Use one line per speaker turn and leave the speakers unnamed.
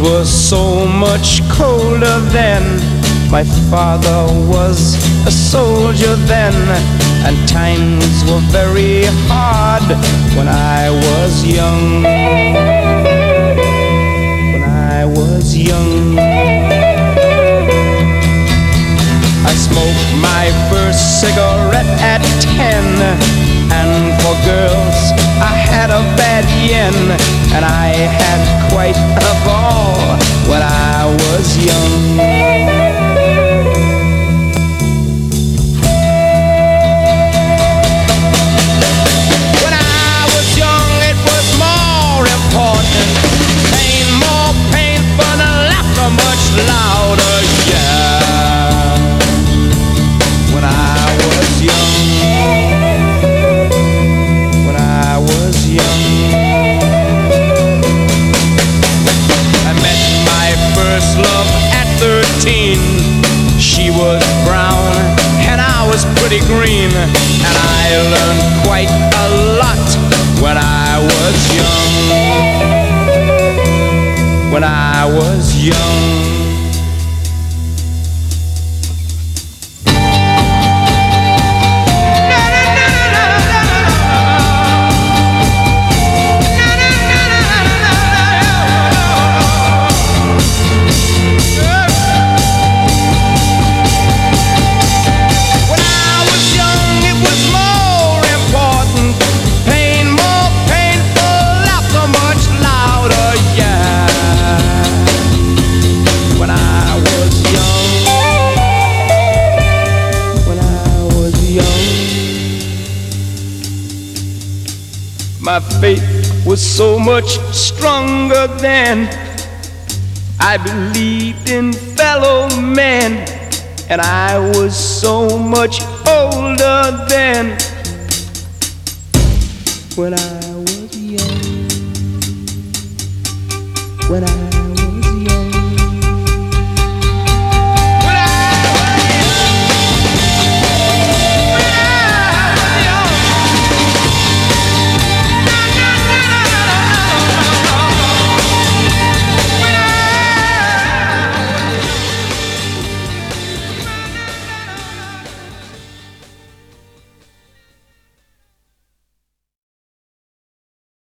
was so much colder then. My father was a soldier then, and times were very hard when I was young. When I was young, I smoked my first cigarette at 10, and for girls I had a bad yen, and I had quite a ball when I was young. Much louder, yeah. When I was young, when I was young, I met my first love at 13. She was brown and I was pretty green, and I learned quite a lot when I was young. When I was young. My faith was so much stronger then. I believed in fellow men, and I was so much older then. When I was young, when I